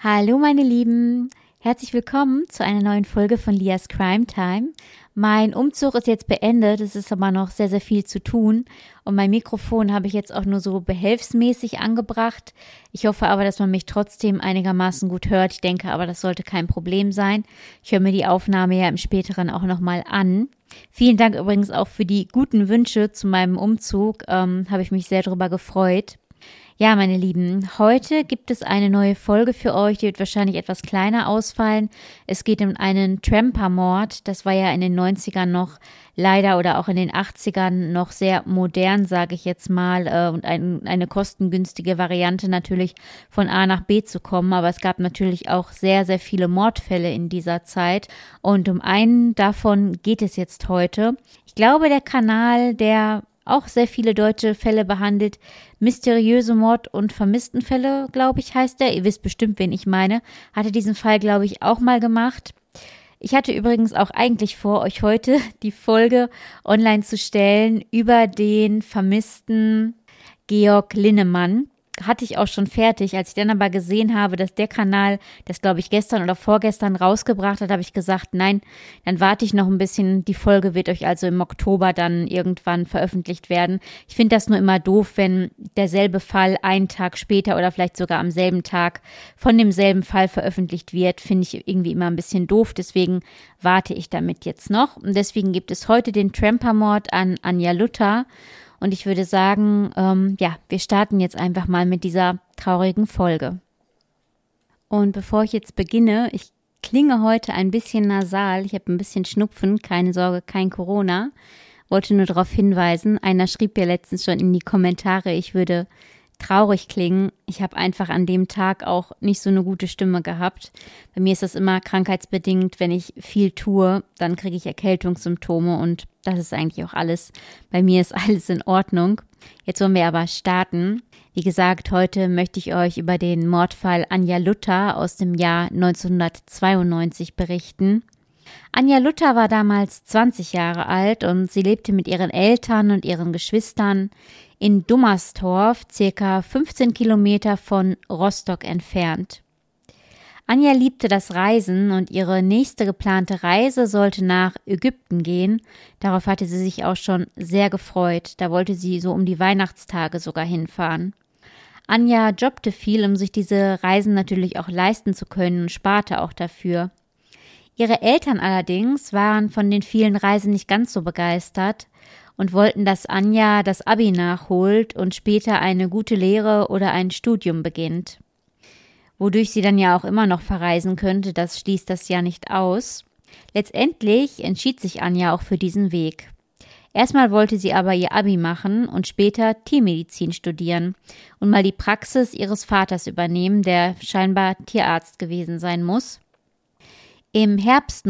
Hallo meine Lieben, herzlich willkommen zu einer neuen Folge von Lias Crime Time. Mein Umzug ist jetzt beendet, es ist aber noch sehr, sehr viel zu tun und mein Mikrofon habe ich jetzt auch nur so behelfsmäßig angebracht. Ich hoffe aber, dass man mich trotzdem einigermaßen gut hört. Ich denke aber, das sollte kein Problem sein. Ich höre mir die Aufnahme ja im späteren auch nochmal an. Vielen Dank übrigens auch für die guten Wünsche zu meinem Umzug, habe ich mich sehr darüber gefreut. Ja, meine Lieben, heute gibt es eine neue Folge für euch, die wird wahrscheinlich etwas kleiner ausfallen. Es geht um einen Tramper-Mord, das war ja in den 90ern noch leider oder auch in den 80ern noch sehr modern, sage ich jetzt mal, und eine kostengünstige Variante natürlich von A nach B zu kommen, aber es gab natürlich auch sehr, sehr viele Mordfälle in dieser Zeit und um einen davon geht es jetzt heute. Ich glaube, der Kanal, der auch sehr viele deutsche Fälle behandelt. Mysteriöse Mord- und Vermisstenfälle, glaube ich, heißt der. Ihr wisst bestimmt, wen ich meine. Hatte diesen Fall, glaube ich, auch mal gemacht. Ich hatte übrigens auch eigentlich vor, euch heute die Folge online zu stellen über den vermissten Georg Linnemann. Hatte ich auch schon fertig. Als ich dann aber gesehen habe, dass der Kanal das, glaube ich, gestern oder vorgestern rausgebracht hat, habe ich gesagt, nein, dann warte ich noch ein bisschen. Die Folge wird euch also im Oktober dann irgendwann veröffentlicht werden. Ich finde das nur immer doof, wenn derselbe Fall einen Tag später oder vielleicht sogar am selben Tag von demselben Fall veröffentlicht wird. Finde ich irgendwie immer ein bisschen doof. Deswegen warte ich damit jetzt noch. Und deswegen gibt es heute den Tramper-Mord an Anja Luther. Und ich würde sagen, wir starten jetzt einfach mal mit dieser traurigen Folge. Und bevor ich jetzt beginne, ich klinge heute ein bisschen nasal. Ich habe ein bisschen Schnupfen, keine Sorge, kein Corona. Wollte nur darauf hinweisen, einer schrieb ja letztens schon in die Kommentare, ich würde traurig klingen. Ich habe einfach an dem Tag auch nicht so eine gute Stimme gehabt. Bei mir ist das immer krankheitsbedingt. Wenn ich viel tue, dann kriege ich Erkältungssymptome und das ist eigentlich auch alles. Bei mir ist alles in Ordnung. Jetzt wollen wir aber starten. Wie gesagt, heute möchte ich euch über den Mordfall Anja Luther aus dem Jahr 1992 berichten. Anja Luther war damals 20 Jahre alt und sie lebte mit ihren Eltern und ihren Geschwistern in Dummerstorf, circa 15 Kilometer von Rostock entfernt. Anja liebte das Reisen und ihre nächste geplante Reise sollte nach Ägypten gehen. Darauf hatte sie sich auch schon sehr gefreut. Da wollte sie so um die Weihnachtstage sogar hinfahren. Anja jobbte viel, um sich diese Reisen natürlich auch leisten zu können und sparte auch dafür. Ihre Eltern allerdings waren von den vielen Reisen nicht ganz so begeistert und wollten, dass Anja das Abi nachholt und später eine gute Lehre oder ein Studium beginnt. Wodurch sie dann ja auch immer noch verreisen könnte, das schließt das ja nicht aus. Letztendlich entschied sich Anja auch für diesen Weg. Erstmal wollte sie aber ihr Abi machen und später Tiermedizin studieren und mal die Praxis ihres Vaters übernehmen, der scheinbar Tierarzt gewesen sein muss. Im Herbst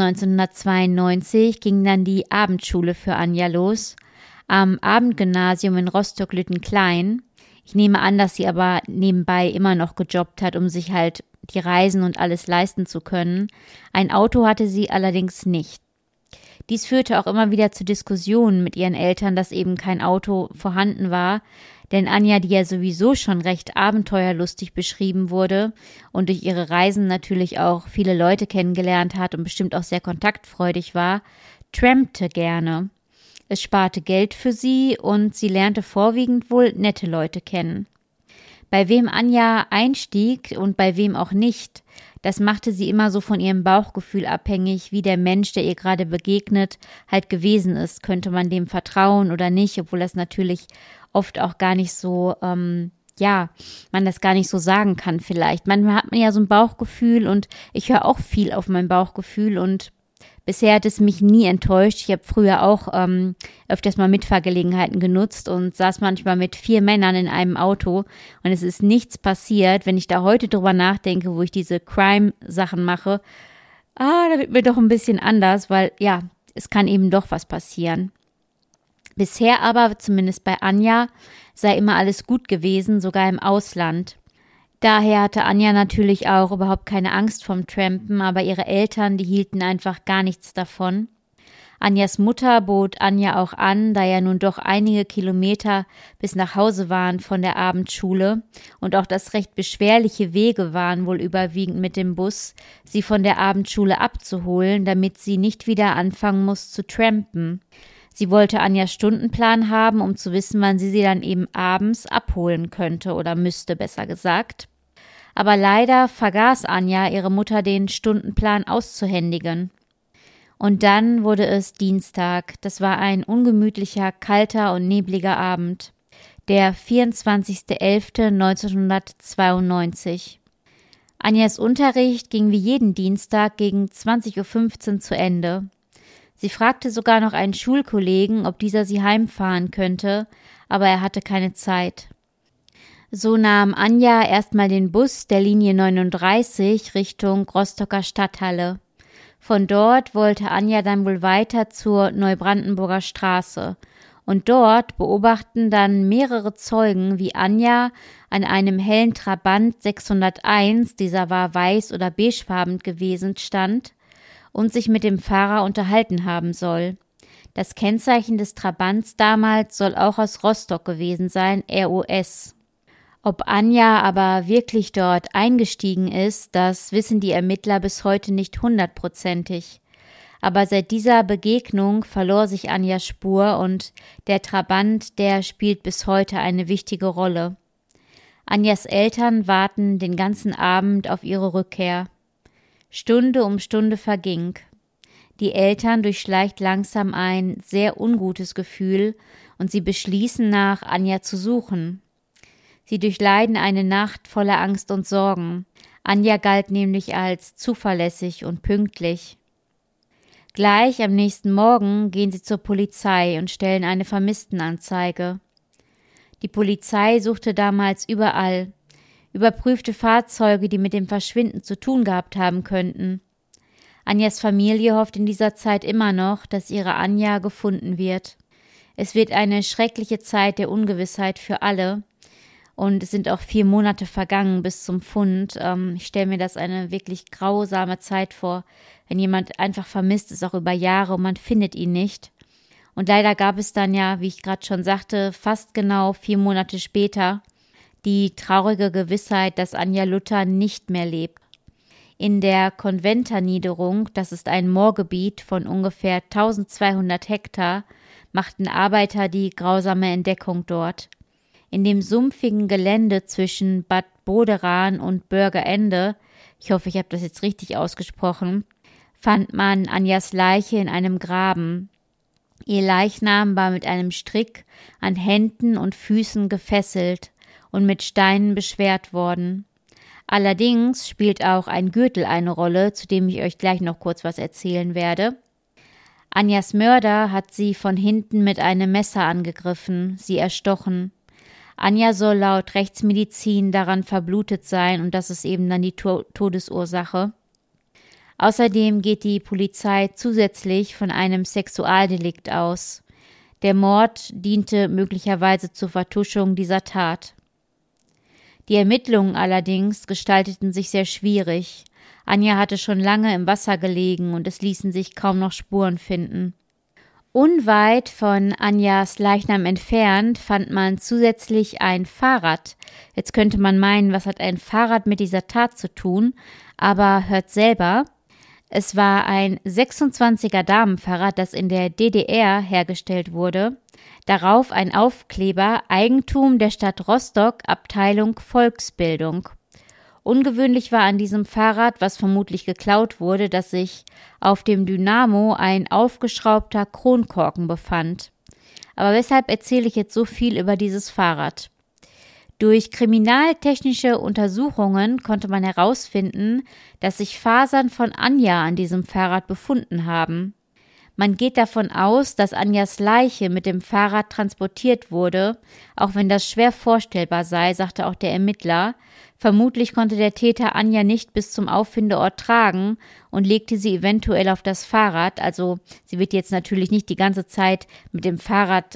1992 ging dann die Abendschule für Anja los, am Abendgymnasium in Rostock-Lüttenklein. Ich nehme an, dass sie aber nebenbei immer noch gejobbt hat, um sich halt die Reisen und alles leisten zu können. Ein Auto hatte sie allerdings nicht. Dies führte auch immer wieder zu Diskussionen mit ihren Eltern, dass eben kein Auto vorhanden war, denn Anja, die ja sowieso schon recht abenteuerlustig beschrieben wurde und durch ihre Reisen natürlich auch viele Leute kennengelernt hat und bestimmt auch sehr kontaktfreudig war, trampte gerne. Es sparte Geld für sie und sie lernte vorwiegend wohl nette Leute kennen. Bei wem Anja einstieg und bei wem auch nicht, das machte sie immer so von ihrem Bauchgefühl abhängig, wie der Mensch, der ihr gerade begegnet, halt gewesen ist. Könnte man dem vertrauen oder nicht, obwohl das natürlich oft auch gar nicht so, man das gar nicht so sagen kann vielleicht. Manchmal hat man ja so ein Bauchgefühl und ich höre auch viel auf mein Bauchgefühl und bisher hat es mich nie enttäuscht. Ich habe früher auch öfters mal Mitfahrgelegenheiten genutzt und saß manchmal mit 4 Männern in einem Auto und es ist nichts passiert. Wenn ich da heute drüber nachdenke, wo ich diese Crime-Sachen mache, da wird mir doch ein bisschen anders, weil ja, es kann eben doch was passieren. Bisher aber, zumindest bei Anja, sei immer alles gut gewesen, sogar im Ausland. Daher hatte Anja natürlich auch überhaupt keine Angst vom Trampen, aber ihre Eltern, die hielten einfach gar nichts davon. Anjas Mutter bot Anja auch an, da ja nun doch einige Kilometer bis nach Hause waren von der Abendschule und auch das recht beschwerliche Wege waren, wohl überwiegend mit dem Bus, sie von der Abendschule abzuholen, damit sie nicht wieder anfangen muss zu trampen. Sie wollte Anjas Stundenplan haben, um zu wissen, wann sie dann eben abends abholen könnte oder müsste, besser gesagt. Aber leider vergaß Anja, ihre Mutter den Stundenplan auszuhändigen. Und dann wurde es Dienstag. Das war ein ungemütlicher, kalter und nebliger Abend. Der 24.11.1992. Anjas Unterricht ging wie jeden Dienstag gegen 20:15 Uhr zu Ende. Sie fragte sogar noch einen Schulkollegen, ob dieser sie heimfahren könnte, aber er hatte keine Zeit. So nahm Anja erstmal den Bus der Linie 39 Richtung Rostocker Stadthalle. Von dort wollte Anja dann wohl weiter zur Neubrandenburger Straße. Und dort beobachten dann mehrere Zeugen, wie Anja an einem hellen Trabant 601, dieser war weiß- oder beigefarben gewesen, stand und sich mit dem Fahrer unterhalten haben soll. Das Kennzeichen des Trabants damals soll auch aus Rostock gewesen sein, ROS. Ob Anja aber wirklich dort eingestiegen ist, das wissen die Ermittler bis heute nicht 100%. Aber seit dieser Begegnung verlor sich Anjas Spur und der Trabant, der spielt bis heute eine wichtige Rolle. Anjas Eltern warten den ganzen Abend auf ihre Rückkehr. Stunde um Stunde verging. Die Eltern durchschleicht langsam ein sehr ungutes Gefühl und sie beschließen, nach Anja zu suchen. Sie durchleiden eine Nacht voller Angst und Sorgen. Anja galt nämlich als zuverlässig und pünktlich. Gleich am nächsten Morgen gehen sie zur Polizei und stellen eine Vermisstenanzeige. Die Polizei suchte damals überall, überprüfte Fahrzeuge, die mit dem Verschwinden zu tun gehabt haben könnten. Anjas Familie hofft in dieser Zeit immer noch, dass ihre Anja gefunden wird. Es wird eine schreckliche Zeit der Ungewissheit für alle. Und es sind auch 4 Monate vergangen bis zum Fund. Ich stelle mir das eine wirklich grausame Zeit vor. Wenn jemand einfach vermisst ist, auch über Jahre und man findet ihn nicht. Und leider gab es dann ja, wie ich gerade schon sagte, fast genau 4 Monate später die traurige Gewissheit, dass Anja Luther nicht mehr lebt. In der Konventerniederung, das ist ein Moorgebiet von ungefähr 1200 Hektar, machten Arbeiter die grausame Entdeckung dort. In dem sumpfigen Gelände zwischen Bad Boderan und Börgerende, ich hoffe, ich habe das jetzt richtig ausgesprochen, fand man Anjas Leiche in einem Graben. Ihr Leichnam war mit einem Strick an Händen und Füßen gefesselt und mit Steinen beschwert worden. Allerdings spielt auch ein Gürtel eine Rolle, zu dem ich euch gleich noch kurz was erzählen werde. Anjas Mörder hat sie von hinten mit einem Messer angegriffen, sie erstochen. Anja soll laut Rechtsmedizin daran verblutet sein und das ist eben dann die Todesursache. Außerdem geht die Polizei zusätzlich von einem Sexualdelikt aus. Der Mord diente möglicherweise zur Vertuschung dieser Tat. Die Ermittlungen allerdings gestalteten sich sehr schwierig. Anja hatte schon lange im Wasser gelegen und es ließen sich kaum noch Spuren finden. Unweit von Anjas Leichnam entfernt fand man zusätzlich ein Fahrrad. Jetzt könnte man meinen, was hat ein Fahrrad mit dieser Tat zu tun? Aber hört selber. Es war ein 26er Damenfahrrad, das in der DDR hergestellt wurde. Darauf ein Aufkleber Eigentum der Stadt Rostock, Abteilung Volksbildung. Ungewöhnlich war an diesem Fahrrad, was vermutlich geklaut wurde, dass sich auf dem Dynamo ein aufgeschraubter Kronkorken befand. Aber weshalb erzähle ich jetzt so viel über dieses Fahrrad? Durch kriminaltechnische Untersuchungen konnte man herausfinden, dass sich Fasern von Anja an diesem Fahrrad befunden haben. Man geht davon aus, dass Anjas Leiche mit dem Fahrrad transportiert wurde, auch wenn das schwer vorstellbar sei, sagte auch der Ermittler. Vermutlich konnte der Täter Anja nicht bis zum Auffindeort tragen und legte sie eventuell auf das Fahrrad. Also sie wird jetzt natürlich nicht die ganze Zeit mit dem Fahrrad,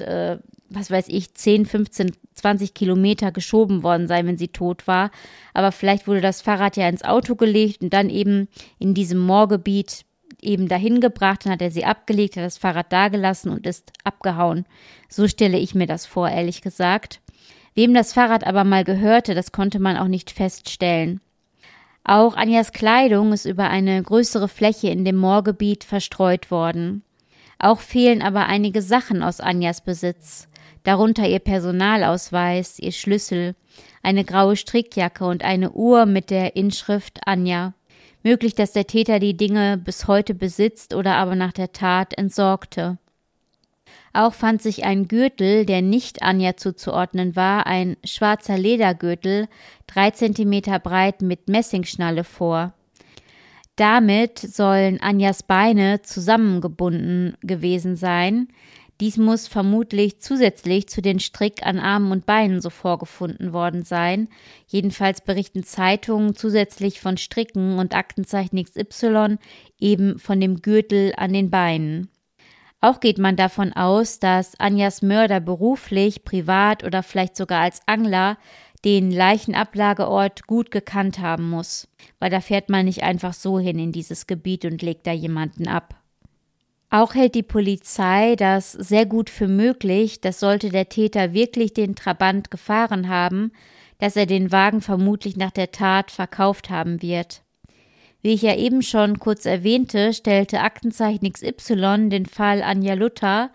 10, 15, 20 Kilometer geschoben worden sein, wenn sie tot war. Aber vielleicht wurde das Fahrrad ja ins Auto gelegt und dann eben in diesem Moorgebiet eben dahin gebracht, dann hat er sie abgelegt, hat das Fahrrad dagelassen und ist abgehauen. So stelle ich mir das vor, ehrlich gesagt. Wem das Fahrrad aber mal gehörte, das konnte man auch nicht feststellen. Auch Anjas Kleidung ist über eine größere Fläche in dem Moorgebiet verstreut worden. Auch fehlen aber einige Sachen aus Anjas Besitz, darunter ihr Personalausweis, ihr Schlüssel, eine graue Strickjacke und eine Uhr mit der Inschrift Anja. Möglich, dass der Täter die Dinge bis heute besitzt oder aber nach der Tat entsorgte. Auch fand sich ein Gürtel, der nicht Anja zuzuordnen war, ein schwarzer Ledergürtel, 3 Zentimeter breit mit Messingschnalle vor. Damit sollen Anjas Beine zusammengebunden gewesen sein. Dies muss vermutlich zusätzlich zu den Strick an Armen und Beinen so vorgefunden worden sein. Jedenfalls berichten Zeitungen zusätzlich von Stricken und Aktenzeichen XY eben von dem Gürtel an den Beinen. Auch geht man davon aus, dass Anjas Mörder beruflich, privat oder vielleicht sogar als Angler den Leichenablageort gut gekannt haben muss, weil da fährt man nicht einfach so hin in dieses Gebiet und legt da jemanden ab. Auch hält die Polizei das sehr gut für möglich, dass sollte der Täter wirklich den Trabant gefahren haben, dass er den Wagen vermutlich nach der Tat verkauft haben wird. Wie ich ja eben schon kurz erwähnte, stellte Aktenzeichen XY den Fall Anja Luther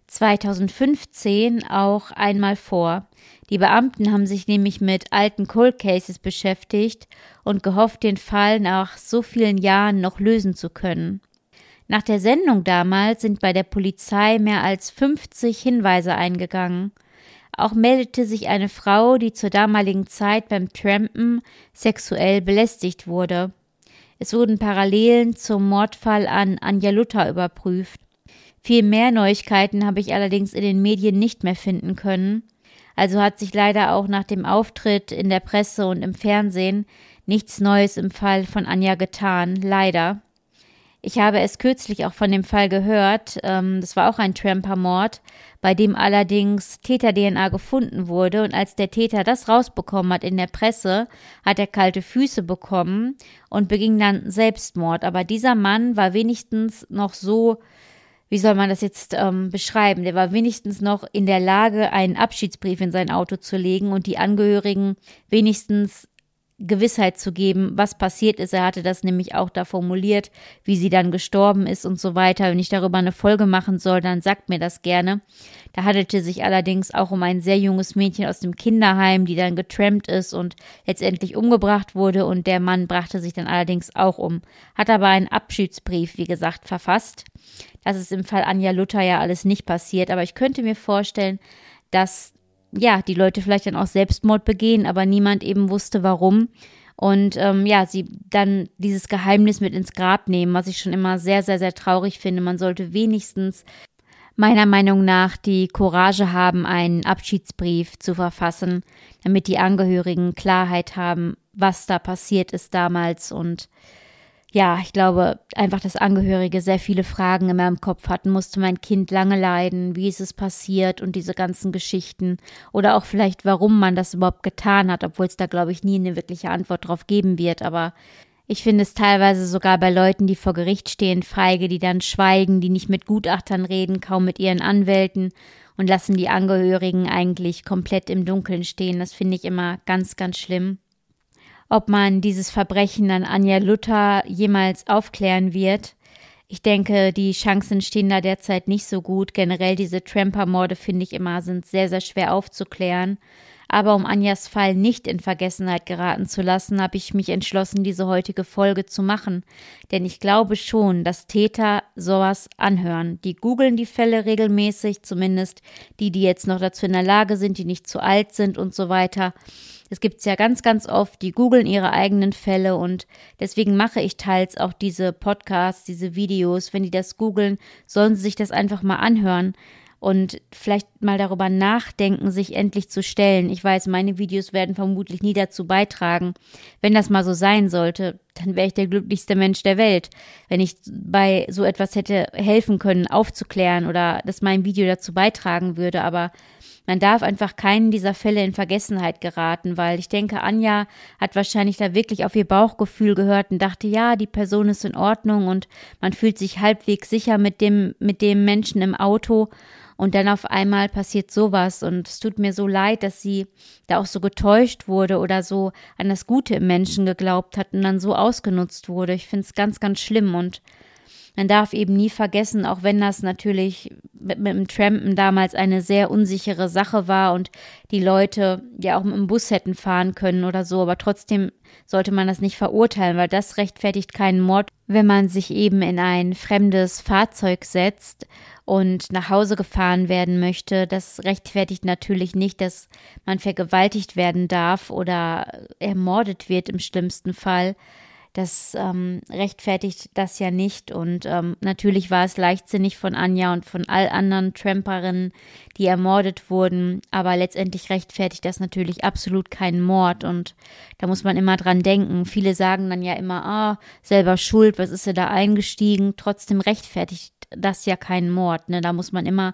2015 auch einmal vor. Die Beamten haben sich nämlich mit alten Cold Cases beschäftigt und gehofft, den Fall nach so vielen Jahren noch lösen zu können. Nach der Sendung damals sind bei der Polizei mehr als 50 Hinweise eingegangen. Auch meldete sich eine Frau, die zur damaligen Zeit beim Trampen sexuell belästigt wurde. Es wurden Parallelen zum Mordfall an Anja Luther überprüft. Viel mehr Neuigkeiten habe ich allerdings in den Medien nicht mehr finden können. Also hat sich leider auch nach dem Auftritt in der Presse und im Fernsehen nichts Neues im Fall von Anja getan, leider. Ich habe es kürzlich auch von dem Fall gehört, das war auch ein Tramper-Mord, bei dem allerdings Täter-DNA gefunden wurde und als der Täter das rausbekommen hat in der Presse, hat er kalte Füße bekommen und beging dann Selbstmord. Aber dieser Mann war wenigstens noch so, wie soll man das jetzt beschreiben, der war wenigstens noch in der Lage, einen Abschiedsbrief in sein Auto zu legen und die Angehörigen wenigstens Gewissheit zu geben, was passiert ist. Er hatte das nämlich auch da formuliert, wie sie dann gestorben ist und so weiter. Wenn ich darüber eine Folge machen soll, dann sagt mir das gerne. Da handelte sich allerdings auch um ein sehr junges Mädchen aus dem Kinderheim, die dann getrampt ist und letztendlich umgebracht wurde und der Mann brachte sich dann allerdings auch um. Hat aber einen Abschiedsbrief, wie gesagt, verfasst. Das ist im Fall Anja Luther ja alles nicht passiert, aber ich könnte mir vorstellen, dass die Leute vielleicht dann auch Selbstmord begehen, aber niemand eben wusste, warum. Und sie dann dieses Geheimnis mit ins Grab nehmen, was ich schon immer sehr, sehr, sehr traurig finde. Man sollte wenigstens meiner Meinung nach die Courage haben, einen Abschiedsbrief zu verfassen, damit die Angehörigen Klarheit haben, was da passiert ist damals. Und ja, ich glaube einfach, dass Angehörige sehr viele Fragen immer im Kopf hatten. Musste mein Kind lange leiden? Wie ist es passiert? Und diese ganzen Geschichten. Oder auch vielleicht, warum man das überhaupt getan hat, obwohl es da, glaube ich, nie eine wirkliche Antwort drauf geben wird. Aber ich finde es teilweise sogar bei Leuten, die vor Gericht stehen, feige, die dann schweigen, die nicht mit Gutachtern reden, kaum mit ihren Anwälten und lassen die Angehörigen eigentlich komplett im Dunkeln stehen. Das finde ich immer ganz, ganz schlimm. Ob man dieses Verbrechen an Anja Luther jemals aufklären wird. Ich denke, die Chancen stehen da derzeit nicht so gut. Generell diese Tramper-Morde, finde ich immer, sind sehr, sehr schwer aufzuklären. Aber um Anjas Fall nicht in Vergessenheit geraten zu lassen, habe ich mich entschlossen, diese heutige Folge zu machen. Denn ich glaube schon, dass Täter sowas anhören. Die googeln die Fälle regelmäßig, zumindest die jetzt noch dazu in der Lage sind, die nicht zu alt sind und so weiter. Es gibt es ja ganz, ganz oft, die googeln ihre eigenen Fälle und deswegen mache ich teils auch diese Podcasts, diese Videos. Wenn die das googeln, sollen sie sich das einfach mal anhören und vielleicht mal darüber nachdenken, sich endlich zu stellen. Ich weiß, meine Videos werden vermutlich nie dazu beitragen. Wenn das mal so sein sollte, dann wäre ich der glücklichste Mensch der Welt, wenn ich bei so etwas hätte helfen können, aufzuklären oder dass mein Video dazu beitragen würde, aber man darf einfach keinen dieser Fälle in Vergessenheit geraten, weil ich denke, Anja hat wahrscheinlich da wirklich auf ihr Bauchgefühl gehört und dachte, ja, die Person ist in Ordnung und man fühlt sich halbwegs sicher mit dem Menschen im Auto. Und dann auf einmal passiert sowas und es tut mir so leid, dass sie da auch so getäuscht wurde oder so an das Gute im Menschen geglaubt hat und dann so ausgenutzt wurde. Ich finde es ganz, ganz schlimm und man darf eben nie vergessen, auch wenn das natürlich mit dem Trampen damals eine sehr unsichere Sache war und die Leute ja auch mit dem Bus hätten fahren können oder so, aber trotzdem sollte man das nicht verurteilen, weil das rechtfertigt keinen Mord, wenn man sich eben in ein fremdes Fahrzeug setzt und nach Hause gefahren werden möchte. Das rechtfertigt natürlich nicht, dass man vergewaltigt werden darf oder ermordet wird im schlimmsten Fall. Das rechtfertigt das ja nicht und natürlich war es leichtsinnig von Anja und von all anderen Tramperinnen, die ermordet wurden, aber letztendlich rechtfertigt das natürlich absolut keinen Mord und da muss man immer dran denken. Viele sagen dann ja immer, selber schuld, was ist er da eingestiegen? Trotzdem rechtfertigt das ja keinen Mord, ne? Da muss man immer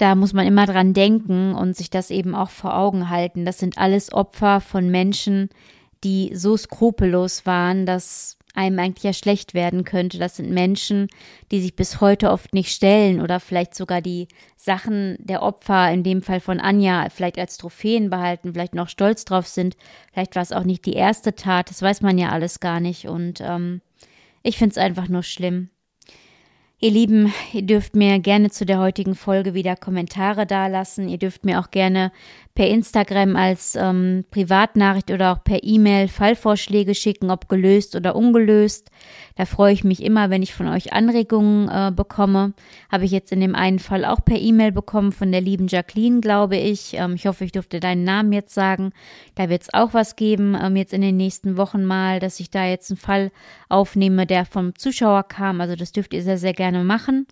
dran denken und sich das eben auch vor Augen halten. Das sind alles Opfer von Menschen, die so skrupellos waren, dass einem eigentlich ja schlecht werden könnte. Das sind Menschen, die sich bis heute oft nicht stellen oder vielleicht sogar die Sachen der Opfer, in dem Fall von Anja, vielleicht als Trophäen behalten, vielleicht noch stolz drauf sind. Vielleicht war es auch nicht die erste Tat, das weiß man ja alles gar nicht und ich finde es einfach nur schlimm. Ihr Lieben, ihr dürft mir gerne zu der heutigen Folge wieder Kommentare dalassen. Ihr dürft mir auch gerne per Instagram als Privatnachricht oder auch per E-Mail Fallvorschläge schicken, ob gelöst oder ungelöst. Da freue ich mich immer, wenn ich von euch Anregungen bekomme. Habe ich jetzt in dem einen Fall auch per E-Mail bekommen von der lieben Jacqueline, glaube ich. Ich hoffe, ich durfte deinen Namen jetzt sagen. Da wird es auch was geben, jetzt in den nächsten Wochen mal, dass ich da jetzt einen Fall aufnehme, der vom Zuschauer kam. Also das dürft ihr sehr, sehr gerne machen.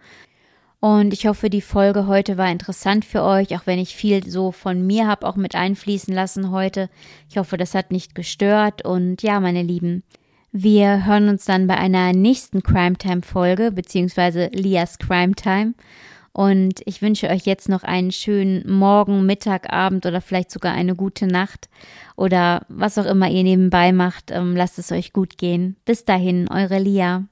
Und ich hoffe, die Folge heute war interessant für euch, auch wenn ich viel so von mir habe auch mit einfließen lassen heute. Ich hoffe, das hat nicht gestört. Und ja, meine Lieben, wir hören uns dann bei einer nächsten Crime Time Folge, beziehungsweise Lias Crime Time. Und ich wünsche euch jetzt noch einen schönen Morgen, Mittag, Abend oder vielleicht sogar eine gute Nacht oder was auch immer ihr nebenbei macht. Lasst es euch gut gehen. Bis dahin, eure Lia.